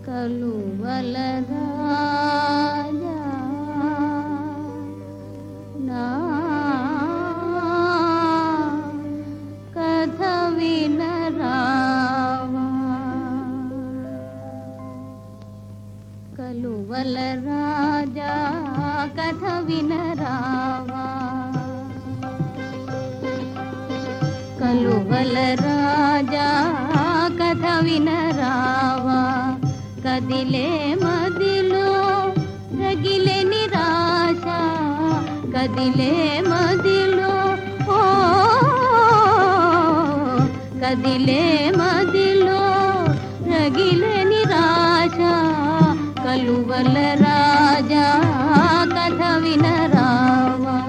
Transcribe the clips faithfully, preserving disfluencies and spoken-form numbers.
కలువల రాజా నా కథ వినరావా కలువల రాజా కథ వినరావా కలువల రాజా కథ వినరావా కదిలే మదిలో రగిలే నిరాశ కదిలే మదిలో ఓ కదిలే మదిలో రగిలే నిరాశ కలువల రాజా కథ వినరావా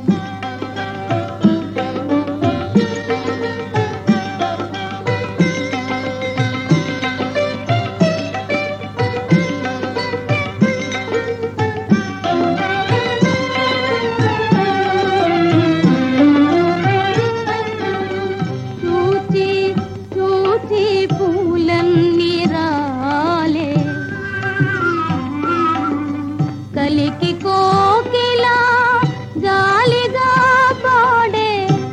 కలికి కోకిలా జాలిగా పాడే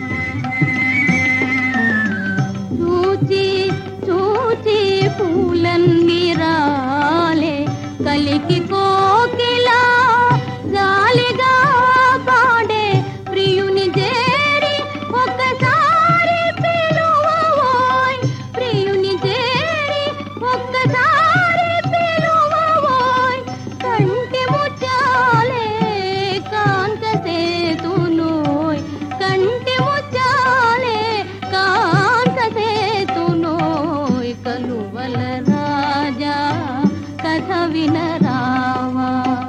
చూచి చూచి పూలన్నీ రాలే కలికి కోకిలా జాలిగా పాడే ప్రియుని చేరి ఒక్కసారి పిలువవోయ్ ప్రియుని చేరి ఒక్కసారి పిలువవోయ్ కంటి ముచ్చాలే కాంత సేతునోయ్ కంటి ముచ్చాలే కాంత సేతునోయ్ కలువల రాజా కథ వినరావా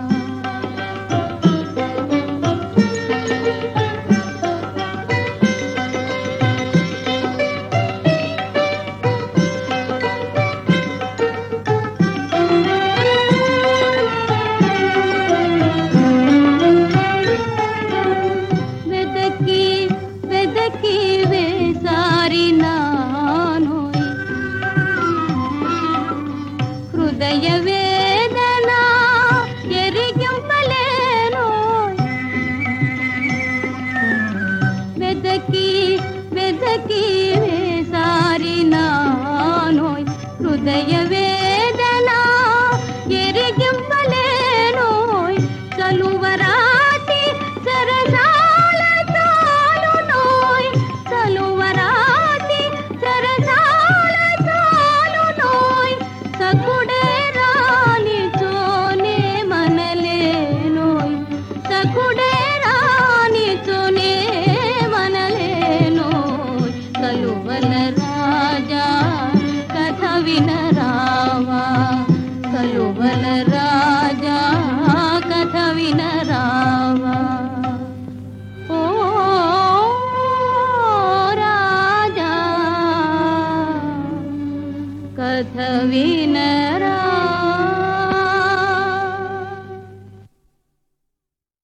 వెదకి వేసారినానోయ్ హృదయ వేదన ఎరిగింపలేనోయ్ వెదకి వెదకి వేసారినానోయ్ హృదయ వేదన ఎరిగింపలేనోయ్ కలువరాటి సరసాల చాలునోయ్ కలువరాటి సరసాల చాలునోయ్ సకుడే రానిచోనే మనలేనోయ్ సకుడే రానిచోనే మనలేనోయ్ కలువల రాజా కథ వినరావా కలువల రాజా కథ వినరావా ఓ రాజా కథ విన